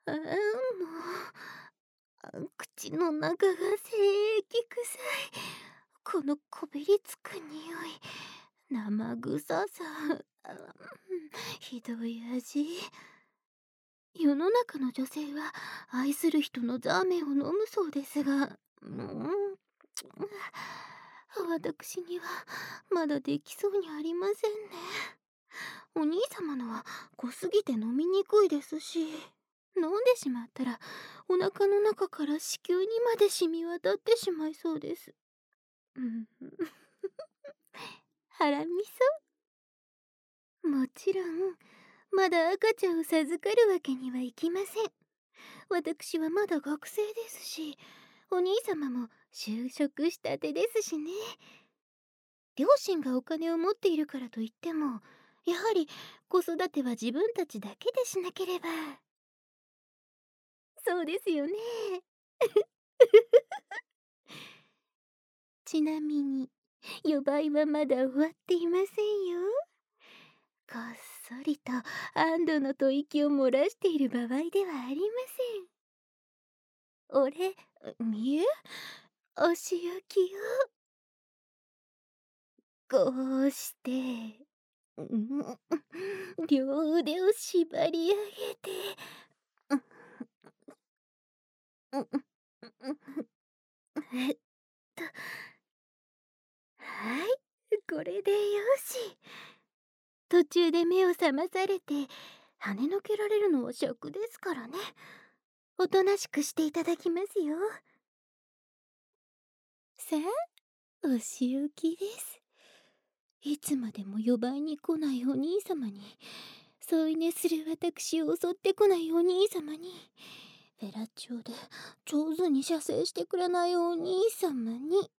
ああ、もう、口の中が精液臭い。このこびりつく匂い、生臭さ、あ、ひどい味。世の中の女性は愛する人のザーメンを飲むそうですが、私にはまだできそうにありませんね。お兄様のは濃すぎて飲みにくいですし、飲んでしまったらお腹の中から子宮にまで染み渡ってしまいそうです。うん。腹みそ。もちろん、まだ赤ちゃんを授かるわけにはいきません。私はまだ学生ですし、お兄様も就職したてですしね。両親がお金を持っているからといっても、やはり子育ては自分たちだけでしなければ。そうですよね。ちなみに、予売はまだ終わっていませんよ。こっそりと安堵の吐息を漏らしている場合ではありません。俺、見え、お仕置きをこうして、うん、両腕を縛り上げて、うん、うん、えっと、はい、これでよし。途中で目を覚まされて、跳ねのけられるのは尺ですからね。おとなしくしていただきますよ。さあ、お仕置きです。いつまでも呼ばいに来ないお兄様に、添い寝する私を襲ってこないお兄様に、フェラチオで上手に射精してくれないお兄様に、ね。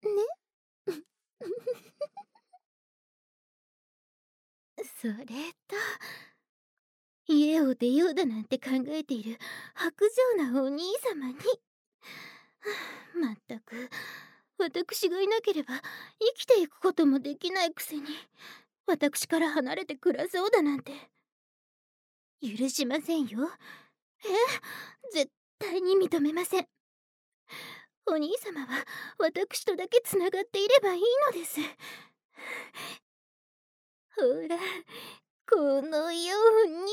それと、家を出ようだなんて考えている薄情なお兄様に、まったく、私がいなければ生きていくこともできないくせに、私から離れて暮らそうだなんて許しませんよ。絶対に認めません。お兄様は私とだけつながっていればいいのです。ほら、このように。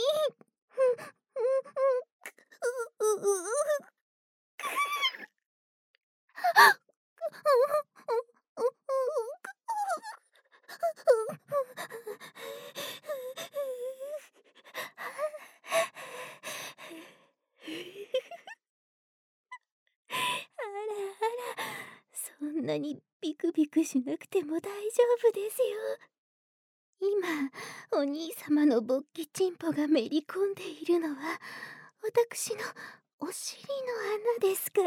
あらあら、そんなにビクビクしなくても大丈夫ですよ。今、お兄様の勃起チンポがめり込んでいるのは、私のお尻の穴ですから。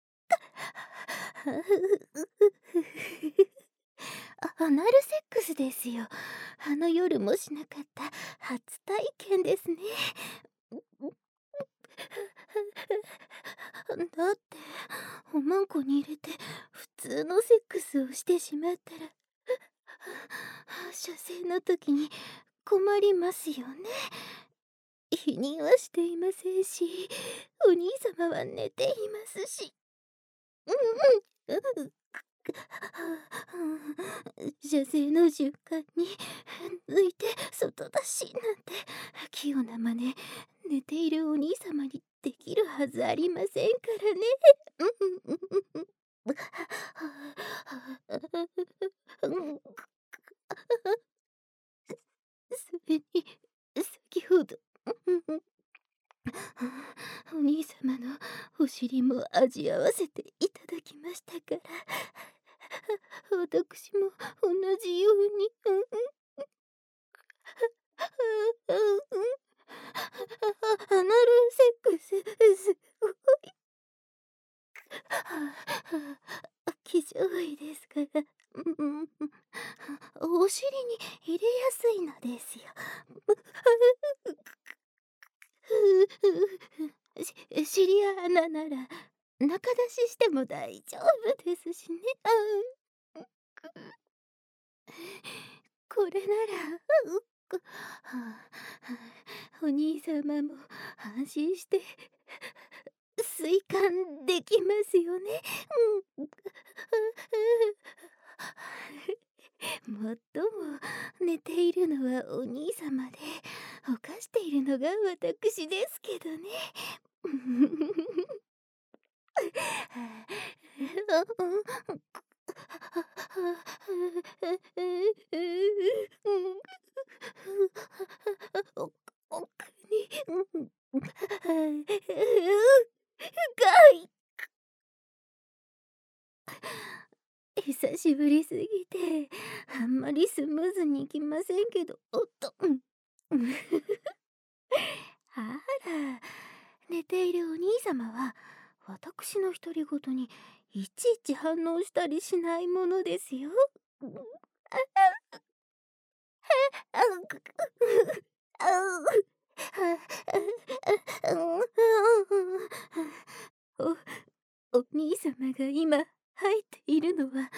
アナルセックスですよ。あの夜もしなかった初体験ですね。だって、おまんこに入れて普通のセックスをしてしまったら、射精の時に困りますよね。否認はしていませんし、お兄様は寝ていますし。射精の瞬間に抜いて外出しなんて器用な真似、寝ているお兄様にできるはずありませんからね。それに先ほどお兄様のお尻も味合わせていただきましたから、私も同じように、アナルセックス、すごい。気上位ですから、お尻に入れやすいのですよ。シリア穴なら中出ししても大丈夫ですしね。これならはあ、お兄様も安心して水管できますよね。うん。もっとも寝ているのはお兄様で、犯しているのが私ですけどね。お奥に、久しぶりすぎて、あんまりスムーズにいきませんけど、おっと、あら、寝ているお兄様は、私の独り言にいちいち反応したりしないものですよ。お兄様が今入っているのは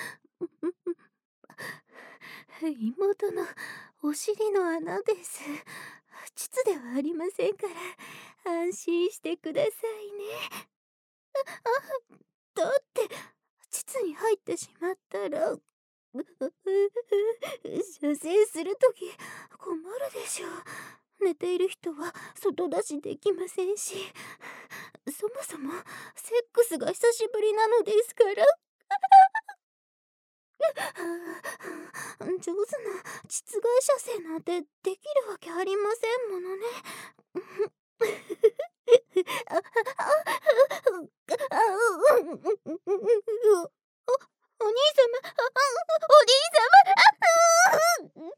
妹のお尻の穴です。膣ではありませんから安心してくださいね。だって膣に入ってしまったら射精するとき困るでしょう。寝ている人は外出しできませんし、そもそもセックスが久しぶりなのですから。上手な膣外射精なんてできるわけありませんものね。あ、あ、お兄様、お兄様、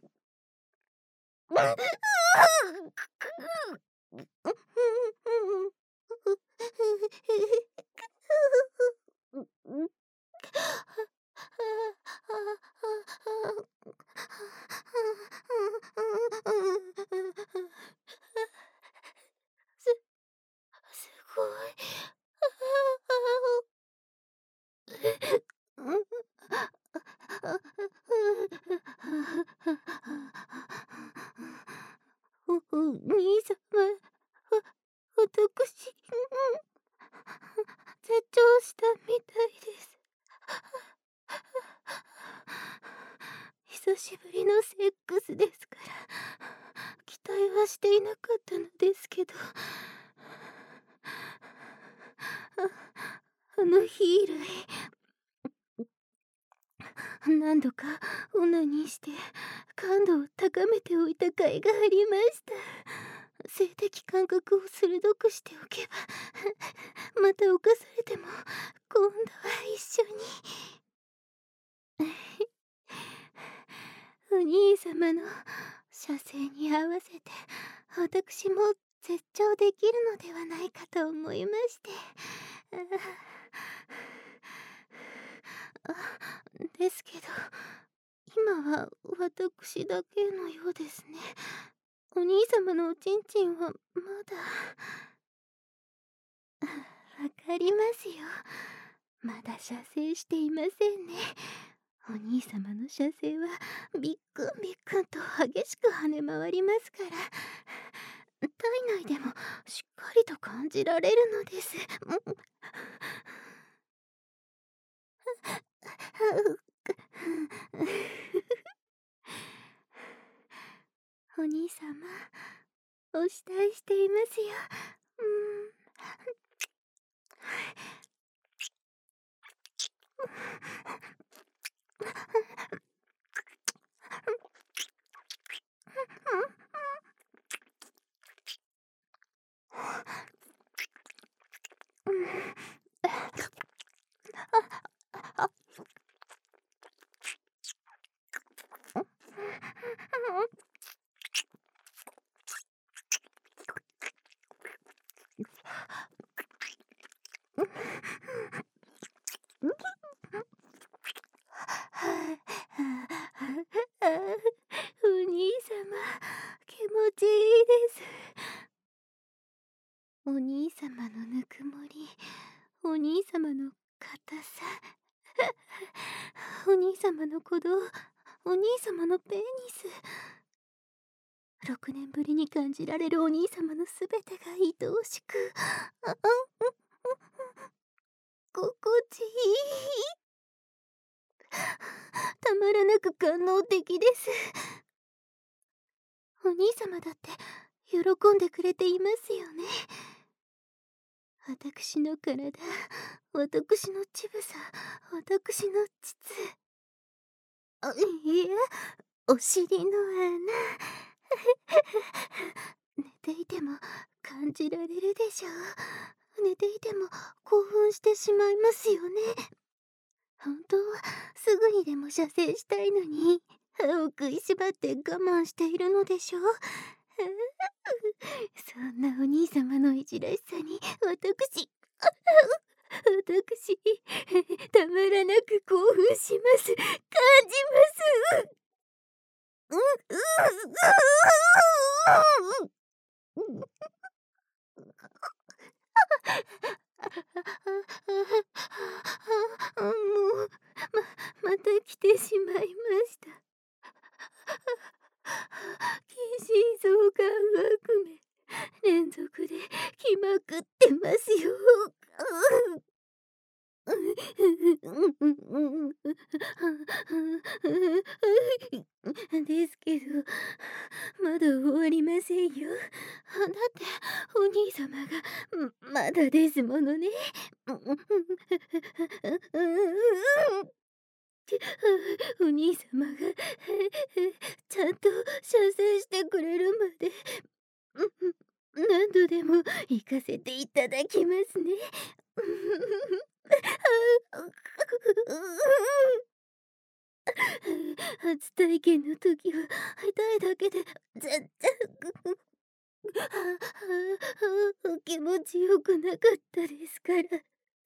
すごい。お兄様、私、絶頂したみたいです。久しぶりのセックスですから、期待はしていなかったのですけど、あの日以来、何度かオナニーして感度を高めておいた甲斐がありました。性的感覚を鋭くしておけば、また犯されても今度は一緒に。お兄様の射精に合わせて私も絶頂できるのではないかと思いまして。ですけど今は私だけのようですね。お兄様のおちんちんはまだ。わかりますよ。まだ射精していませんね。お兄様の射精はビックンビックンと激しく跳ね回りますから、体内でもしっかりと感じられるのです。お兄様、お慕いしていますよ。お兄様、気持ちいいです。お兄様のぬくもり、お兄様の硬さ、お兄様の鼓動、お兄様のペニス。 6年ぶりに感じられるお兄様のすべてが愛おしく、心地いい。たまらなく感動的です。お兄様だって喜んでくれていますよね。私の体、私の乳房、私の膣。いえ、お尻の穴。寝ていても感じられるでしょう。寝ていても興奮してしまいますよね。本当はすぐにでも射精したいのに、歯を食いしばって我慢しているのでしょう。そんなお兄様のいじらしさに私たまらなく興奮します。感じます。もうまた来てしまいました。近親相関悪夢連続で来まくってますよ。ですけど、まだ終わりませんよ。だってお兄様がまだですものね。お兄様がちゃんと射精してくれるまで何度でも行かせていただきますね。初体験の時は痛いだけで全然気持ちよくなかったですから。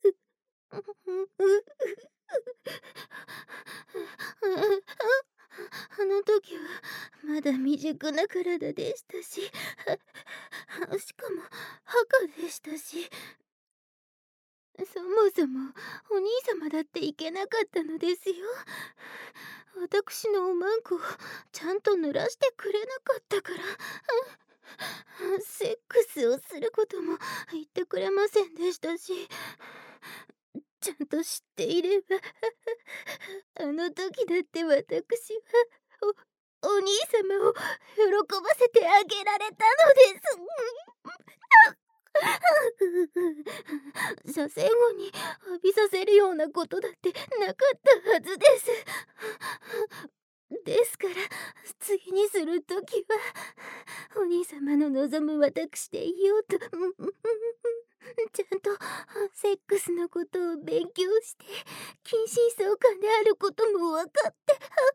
あの時はまだ未熟な体でしたし、しかも赤でしたし、そもそもお兄様だっていけなかったのですよ。私のおまんこをちゃんと濡らしてくれなかったから。セックスをすることも言ってくれませんでしたし、ちゃんと知っていればあの時だって私はお兄様を喜ばせてあげられたのです。射精後に浴びさせるようなことだってなかったはずです。ですから次にするときはお兄様の望む私でいようとちゃんとセックスのことを勉強して近親相関であることも分かって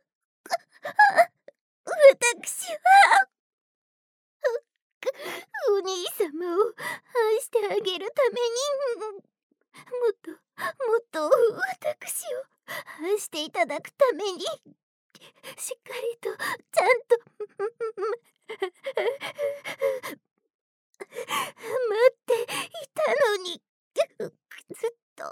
私はお兄様を愛してあげるためにもっともっと私を愛していただくためにしっかりとちゃんと待っていたのにずっと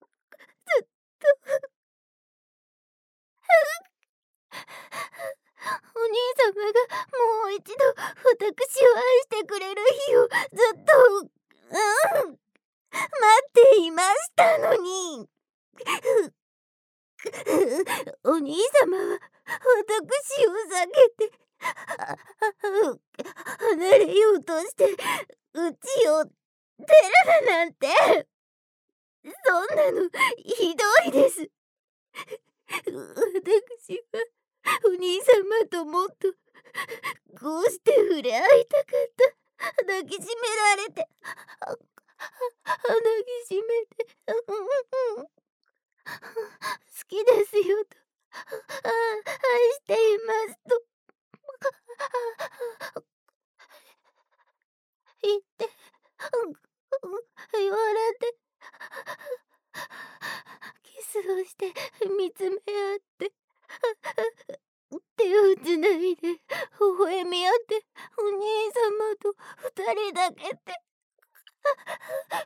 お兄様がもう一度私を愛してくれる日をずっと待っていましたのにお兄様は私を避けて離れようとしてうちを出るだなんてそんなのひどいです。私はお兄様ともっとこうして触れ合いたかった。抱きしめられて抱きしめて好きですよと愛していますと言って言われてキスをして見つめ合って手をつないで微笑み合ってお兄様と二人だけで痛か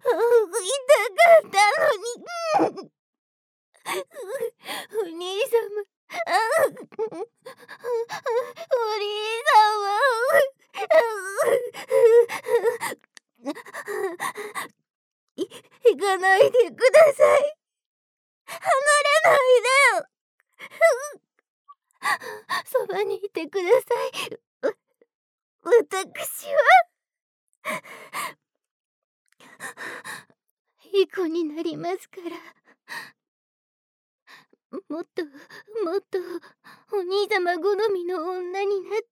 ったのにお兄様お兄様ないでください。離れないで。そばにいてください。私はいい子になりますから。もっともっとお兄様好みの女になって、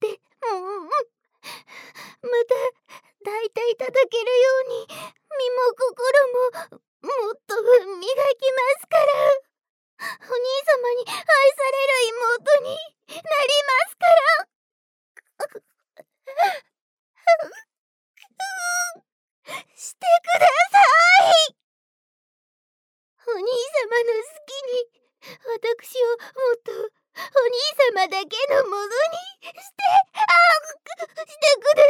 また抱いていただけるように身も心ももっと磨きますから。お兄様に愛される妹になりますから。してください。お兄様の好きに私をもっとお兄様だけのものにしてくだ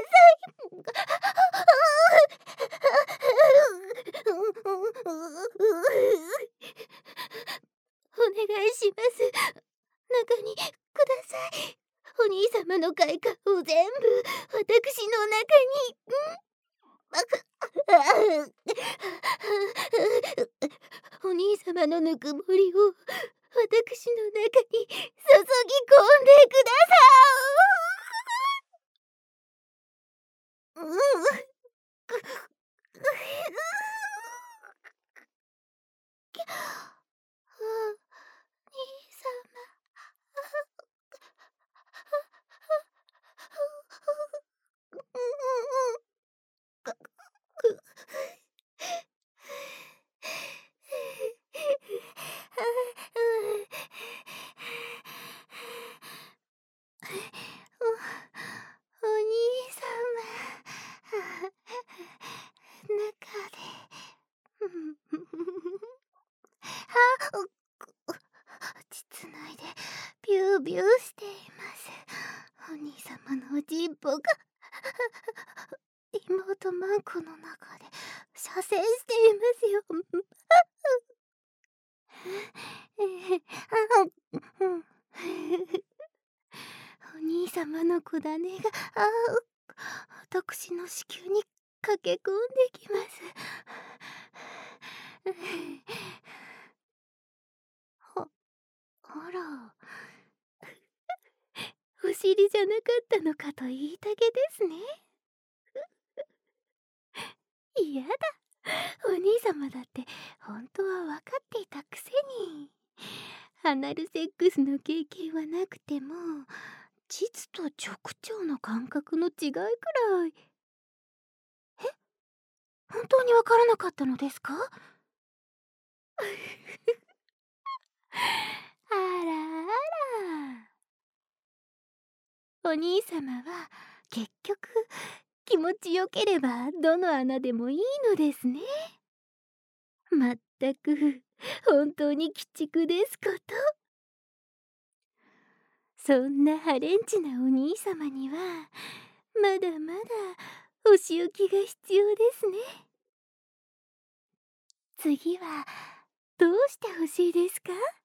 さい。お願いします。中にください。お兄様の快感を全部私の中に。お兄様のぬくもりを私の中に注ぎ込んでください。兄様。お兄様、中で膣内でビュービューしています。お兄様のおちんぽが妹マンコの中で射精していますよ。お兄様の子種が私の子宮に駆け込んできます。あら、お尻じゃなかったのかと言いたげですね。嫌だ、お兄様だって本当は分かっていたくせに。アナルセックスの経験はなくても膣と直腸の感覚の違いくらい。本当に分からなかったのですか？あらあら、お兄様は結局気持ちよければどの穴でもいいのですね。まったく本当に鬼畜ですこと。そんなハレンチなお兄様にはまだまだお仕置きが必要ですね。次はどうしてほしいですか？